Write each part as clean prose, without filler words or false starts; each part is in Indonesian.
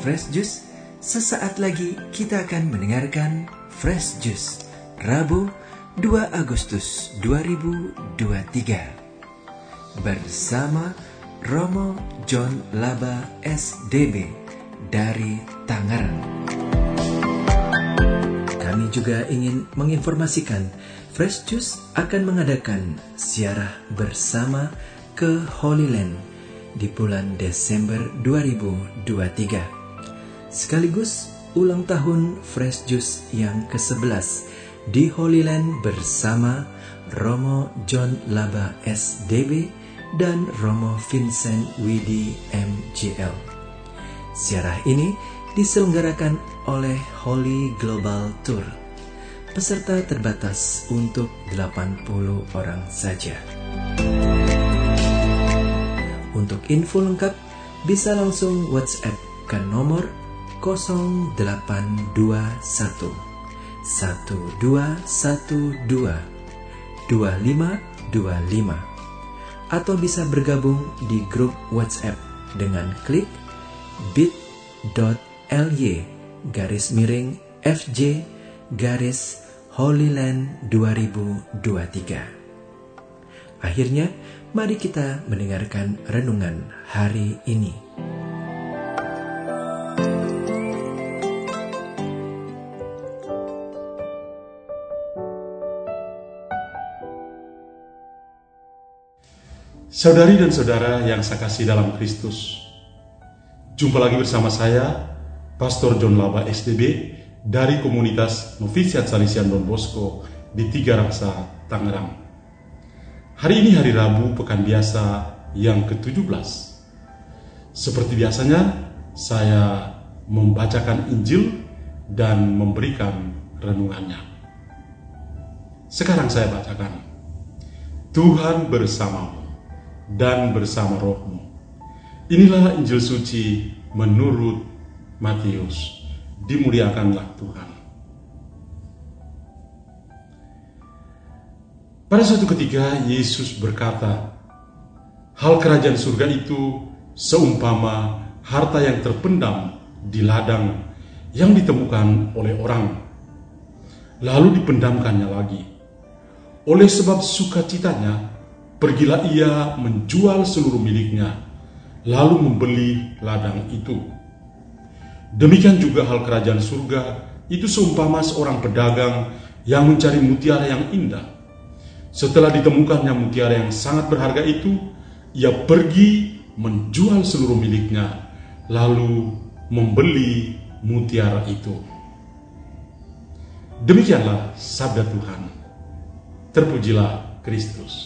Fresh Juice. Sesaat lagi kita akan mendengarkan Fresh Juice Rabu 2 Agustus 2023 bersama Romo John Laba SDB dari Tangerang. Kami juga ingin menginformasikan Fresh Juice akan mengadakan ziarah bersama ke Holy Land di bulan Desember 2023. Sekaligus ulang tahun Fresh Juice yang ke-11 di Holy Land bersama Romo John Laba SDB dan Romo Vincent Widi MGL. Ziarah ini diselenggarakan oleh Holy Global Tour. Peserta terbatas untuk 80 orang saja. Untuk info lengkap bisa langsung WhatsApp ke nomor 0821 1212 2525 atau bisa bergabung di grup WhatsApp dengan klik bit.ly/FJ-Holyland 2023. Akhirnya, mari kita mendengarkan renungan hari ini. Saudari dan saudara yang saya kasih dalam Kristus, jumpa lagi bersama saya, Pastor John Laba SDB dari komunitas Novisiat Salesian Don Bosco di Tiga Raksa, Tangerang. Hari ini hari Rabu pekan biasa yang ke-17. Seperti biasanya, saya membacakan Injil dan memberikan renungannya. Sekarang saya bacakan. Tuhan bersamamu dan bersama rohmu. Inilah Injil suci menurut Matius. Dimuliakanlah Tuhan. Pada suatu ketika Yesus berkata, hal kerajaan surga itu seumpama harta yang terpendam di ladang yang ditemukan oleh orang, lalu dipendamkannya lagi. Oleh sebab sukacitanya, pergilah ia menjual seluruh miliknya, lalu membeli ladang itu. Demikian juga hal kerajaan surga itu seumpama seorang pedagang yang mencari mutiara yang indah. Setelah ditemukannya mutiara yang sangat berharga itu, ia pergi menjual seluruh miliknya, lalu membeli mutiara itu. Demikianlah sabda Tuhan. Terpujilah Kristus.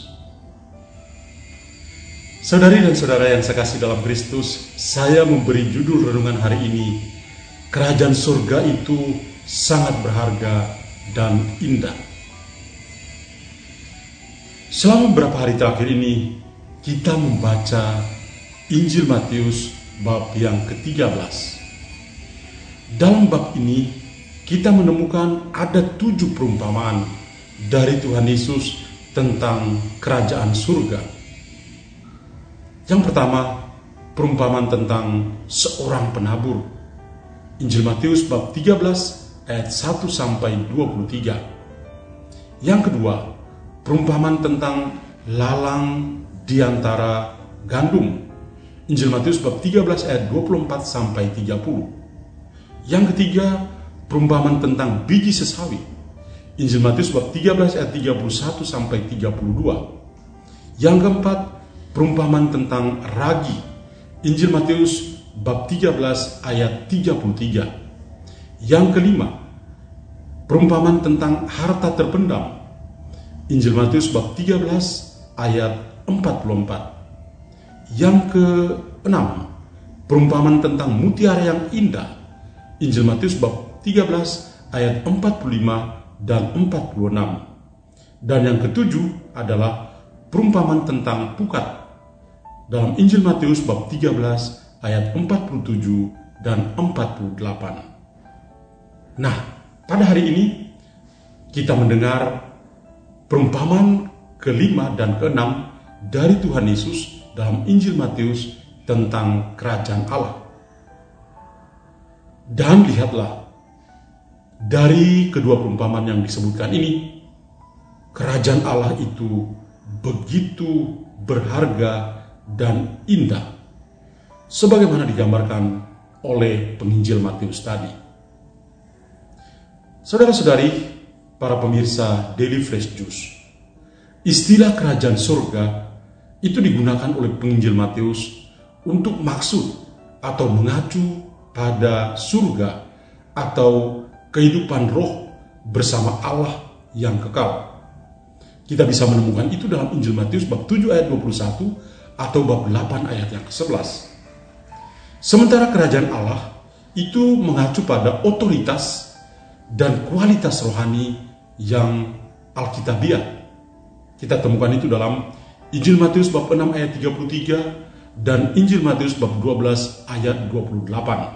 Saudari dan saudara yang saya kasih dalam Kristus, saya memberi judul renungan hari ini, Kerajaan Surga itu sangat berharga dan indah. Selama beberapa hari terakhir ini, kita membaca Injil Matius bab yang ke-13. Dalam bab ini, kita menemukan ada 7 perumpamaan dari Tuhan Yesus tentang kerajaan surga. Yang pertama, perumpamaan tentang seorang penabur. Injil Matius bab 13 ayat 1 sampai 23. Yang kedua, perumpamaan tentang lalang di antara gandum. Injil Matius bab 13 ayat 24 sampai 30. Yang ketiga, perumpamaan tentang biji sesawi. Injil Matius bab 13 ayat 31 sampai 32. Yang keempat, perumpamaan tentang ragi. Injil Matius bab 13 ayat 33. Yang kelima, perumpamaan tentang harta terpendam. Injil Matius bab 13 ayat 44. Yang keenam, perumpamaan tentang mutiara yang indah. Injil Matius bab 13 ayat 45 dan 46. Dan yang ketujuh adalah perumpamaan tentang pukat dalam Injil Matius bab 13 ayat 47 dan 48. Nah, pada hari ini kita mendengar perumpamaan kelima dan keenam dari Tuhan Yesus dalam Injil Matius tentang kerajaan Allah. Dan lihatlah, dari kedua perumpamaan yang disebutkan ini, kerajaan Allah itu begitu berharga dan indah, sebagaimana digambarkan oleh penginjil Matius tadi. Saudara-saudari, para pemirsa Daily Fresh Juice, istilah kerajaan surga itu digunakan oleh penginjil Matius untuk maksud atau mengacu pada surga atau kehidupan roh bersama Allah yang kekal. Kita bisa menemukan itu dalam Injil Matius bab 7 ayat 21 atau bab 8 ayat yang ke-11. Sementara kerajaan Allah itu mengacu pada otoritas dan kualitas rohani yang alkitabiah. Kita temukan itu dalam Injil Matius bab 6 ayat 33 dan Injil Matius bab 12 ayat 28.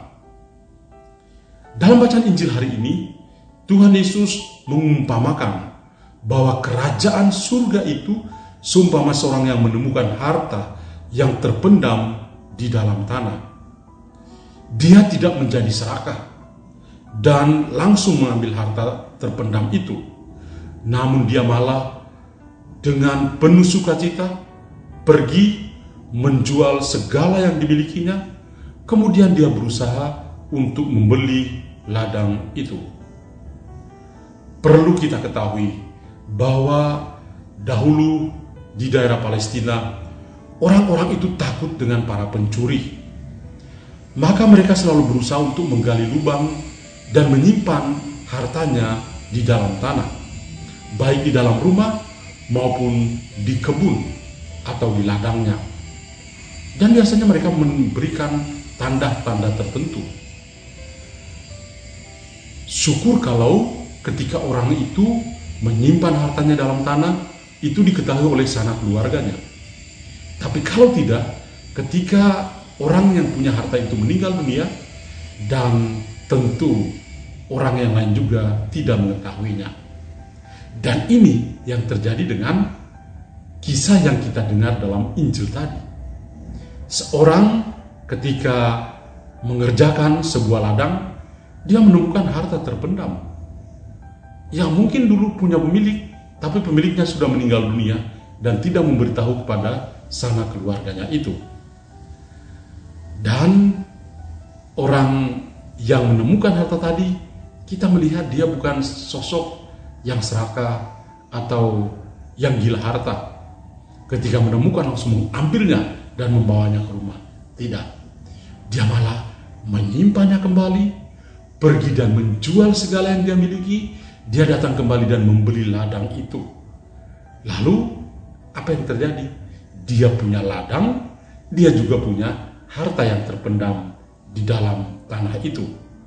Dalam bacaan Injil hari ini, Tuhan Yesus mengumpamakan bahwa kerajaan surga itu seumpama seorang yang menemukan harta yang terpendam di dalam tanah. Dia tidak menjadi serakah dan langsung mengambil harta terpendam itu, namun dia malah dengan penuh sukacita pergi menjual segala yang dimilikinya, kemudian dia berusaha untuk membeli ladang itu. Perlu kita ketahui bahwa dahulu di daerah Palestina, orang-orang itu takut dengan para pencuri. Maka mereka selalu berusaha untuk menggali lubang dan menyimpan hartanya di dalam tanah, baik di dalam rumah maupun di kebun atau di ladangnya. Dan biasanya mereka memberikan tanda-tanda tertentu. Syukur kalau ketika orang itu menyimpan hartanya dalam tanah, itu diketahui oleh sanak keluarganya. Tapi kalau tidak, ketika orang yang punya harta itu meninggal dunia, dan tentu orang yang lain juga tidak mengetahuinya. Dan ini yang terjadi dengan kisah yang kita dengar dalam Injil tadi. Seorang ketika mengerjakan sebuah ladang, dia menemukan harta terpendam yang mungkin dulu punya pemilik, tapi pemiliknya sudah meninggal dunia dan tidak memberitahu kepada sanak keluarganya itu. Dan orang yang menemukan harta tadi, kita melihat dia bukan sosok yang serakah atau yang gila harta. Ketika menemukan langsung mengambilnya dan membawanya ke rumah. Tidak. Dia malah menyimpannya kembali, pergi dan menjual segala yang dia miliki. Dia datang kembali dan membeli ladang itu. Lalu, apa yang terjadi? Dia punya ladang, dia juga punya harta yang terpendam di dalam tanah itu.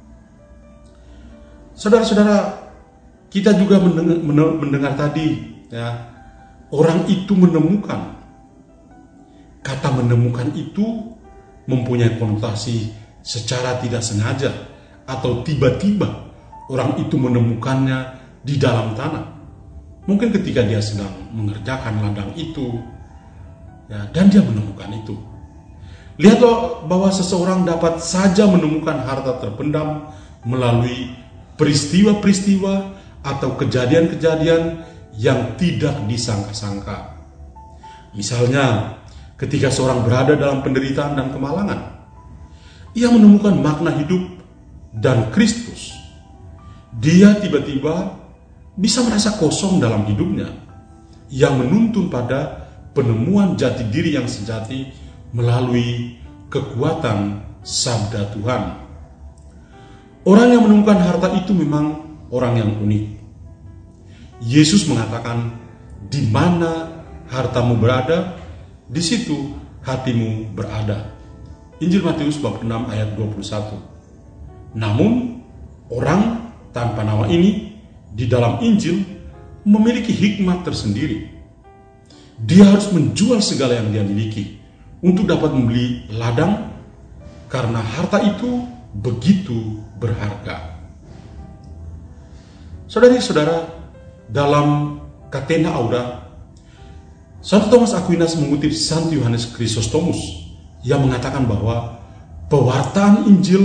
Saudara-saudara, kita juga mendengar tadi, ya, orang itu menemukan. Kata menemukan itu mempunyai konotasi secara tidak sengaja atau tiba-tiba. Orang itu menemukannya di dalam tanah. Mungkin ketika dia sedang mengerjakan ladang itu, ya, dan dia menemukan itu. Lihatlah bahwa seseorang dapat saja menemukan harta terpendam melalui peristiwa-peristiwa atau kejadian-kejadian yang tidak disangka-sangka. Misalnya, ketika seorang berada dalam penderitaan dan kemalangan, ia menemukan makna hidup dan Kristus. Dia tiba-tiba bisa merasa kosong dalam hidupnya, yang menuntun pada penemuan jati diri yang sejati melalui kekuatan sabda Tuhan. Orang yang menemukan harta itu memang orang yang unik. Yesus mengatakan, di mana hartamu berada, di situ hatimu berada. Injil Matius bab 6 ayat 21. Namun, orang tanpa nama ini di dalam Injil memiliki hikmat tersendiri. Dia harus menjual segala yang dia miliki untuk dapat membeli ladang, karena harta itu begitu berharga. Saudari-saudara, dalam Catena Auda, Santo Thomas Aquinas mengutip Santo Yohanes Chrysostomus yang mengatakan bahwa pewartaan Injil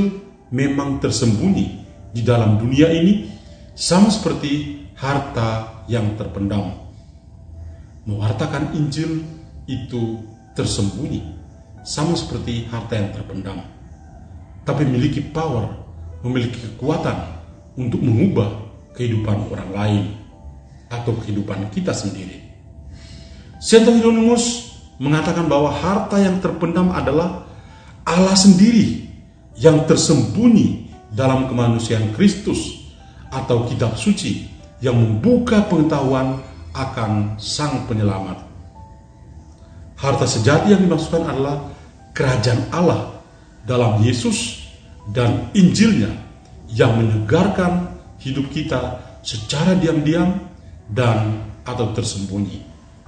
memang tersembunyi di dalam dunia ini, sama seperti harta yang terpendam. Mewartakan Injil itu tersembunyi, sama seperti harta yang terpendam, tapi memiliki power, memiliki kekuatan untuk mengubah kehidupan orang lain atau kehidupan kita sendiri. Santo Hieronymus mengatakan bahwa harta yang terpendam adalah Allah sendiri yang tersembunyi dalam kemanusiaan Kristus atau kitab suci yang membuka pengetahuan akan Sang Penyelamat. Harta sejati yang dimaksudkan adalah kerajaan Allah dalam Yesus dan Injilnya yang menyegarkan hidup kita secara diam-diam dan atau tersembunyi.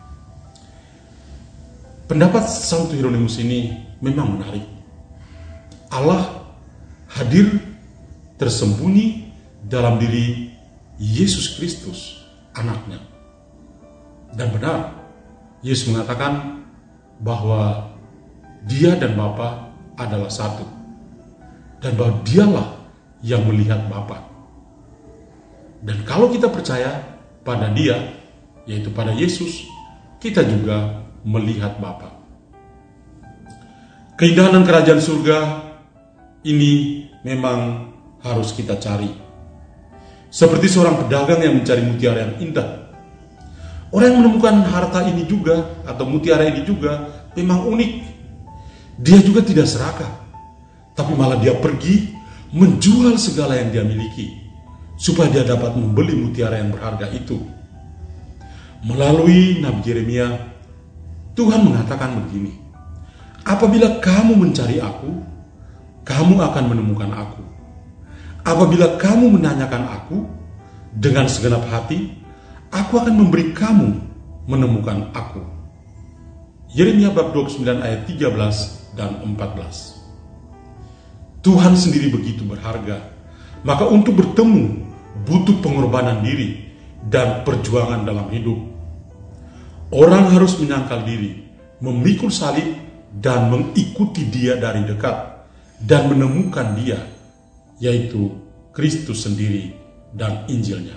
Pendapat Santo Hieronymus ini memang menarik. Allah hadir tersembunyi dalam diri Yesus Kristus, anaknya. Dan benar, Yesus mengatakan bahwa Dia dan Bapa adalah satu, dan bahwa Dialah yang melihat Bapa. Dan kalau kita percaya pada Dia, yaitu pada Yesus, kita juga melihat Bapa. Keindahan dan kerajaan surga ini memang harus kita cari. Seperti seorang pedagang yang mencari mutiara yang indah. Orang yang menemukan harta ini juga, atau mutiara ini juga, memang unik. Dia juga tidak serakah, tapi malah dia pergi menjual segala yang dia miliki, supaya dia dapat membeli mutiara yang berharga itu. Melalui Nabi Yeremia, Tuhan mengatakan begini, apabila kamu mencari aku, kamu akan menemukan aku. Apabila kamu menanyakan aku dengan segenap hati, aku akan memberi kamu menemukan aku. Yeremia bab 29 ayat 13 dan 14. Tuhan sendiri begitu berharga, maka untuk bertemu butuh pengorbanan diri dan perjuangan dalam hidup. Orang harus menyangkal diri, memikul salib dan mengikuti Dia dari dekat dan menemukan Dia, yaitu Kristus sendiri dan Injilnya.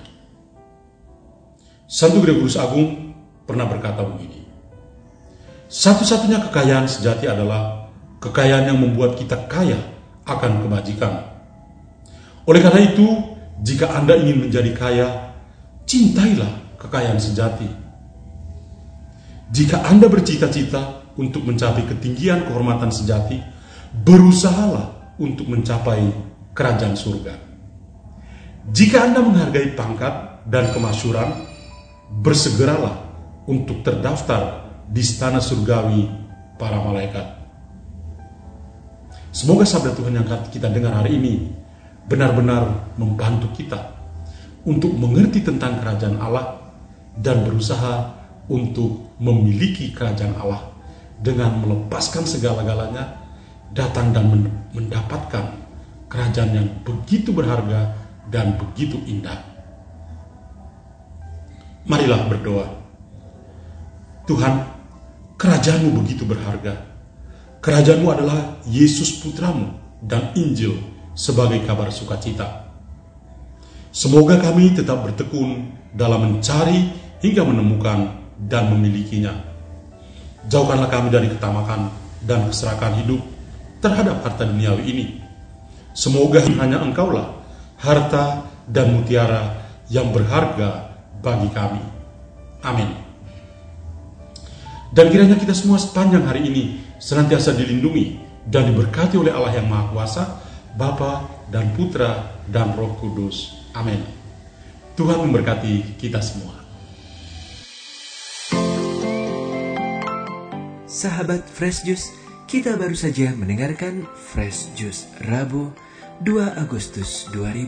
Santo Gregorius Agung pernah berkata begini, satu-satunya kekayaan sejati adalah kekayaan yang membuat kita kaya akan kebajikan. Oleh karena itu, jika Anda ingin menjadi kaya, cintailah kekayaan sejati. Jika Anda bercita-cita untuk mencapai ketinggian kehormatan sejati, berusahalah untuk mencapai kerajaan surga. Jika Anda menghargai pangkat dan kemasyhuran, bersegeralah untuk terdaftar di istana surgawi para malaikat. Semoga sabda Tuhan yang kita dengar hari ini benar-benar membantu kita untuk mengerti tentang kerajaan Allah dan berusaha untuk memiliki kerajaan Allah dengan melepaskan segala-galanya, datang dan mendapatkan kerajaan yang begitu berharga dan begitu indah. Marilah berdoa. Tuhan, kerajaan-Mu begitu berharga. Kerajaan-Mu adalah Yesus Putra-Mu dan Injil sebagai kabar sukacita. Semoga kami tetap bertekun dalam mencari hingga menemukan dan memilikinya. Jauhkanlah kami dari ketamakan dan keserakahan hidup terhadap harta duniawi ini. Semoga hanya Engkaulah harta dan mutiara yang berharga bagi kami. Amin. Dan kiranya kita semua sepanjang hari ini senantiasa dilindungi dan diberkati oleh Allah yang Maha Kuasa, Bapa dan Putra dan Roh Kudus. Amin. Tuhan memberkati kita semua. Sahabat Fresh Juice, kita baru saja mendengarkan Fresh Juice Rabu 2 Agustus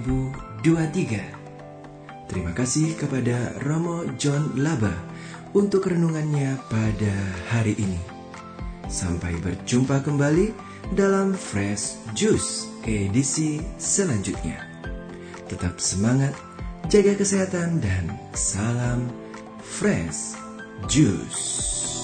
2023. Terima kasih kepada Romo John Laba untuk renungannya pada hari ini. Sampai berjumpa kembali dalam Fresh Juice edisi selanjutnya. Tetap semangat, jaga kesehatan, dan salam Fresh Juice.